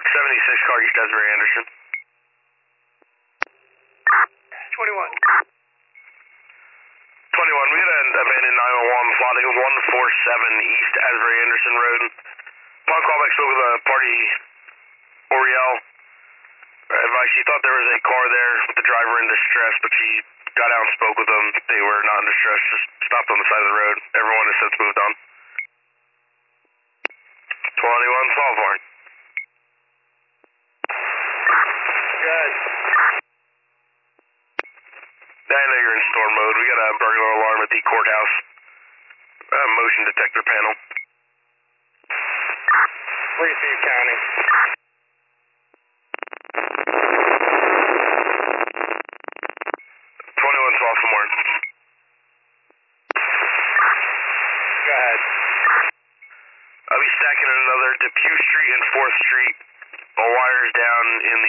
76 car East Asbury Anderson. 21. 21, we had an abandoned 911 plotting 147 East Asbury Anderson Road. Upon callback, spoke with a party, Oriel. Advice, she thought there was a car there with the driver in distress, but she got out and spoke with them. They were not in distress, just stopped on the side of the road. Everyone has since moved on. 21, Salvador. Good. I know you're in storm mode. We got a burglar alarm at the courthouse. Motion detector panel. Receive County. 21 sophomore. Go ahead. I'll be stacking another Depew Street and 4th Street. All wires down in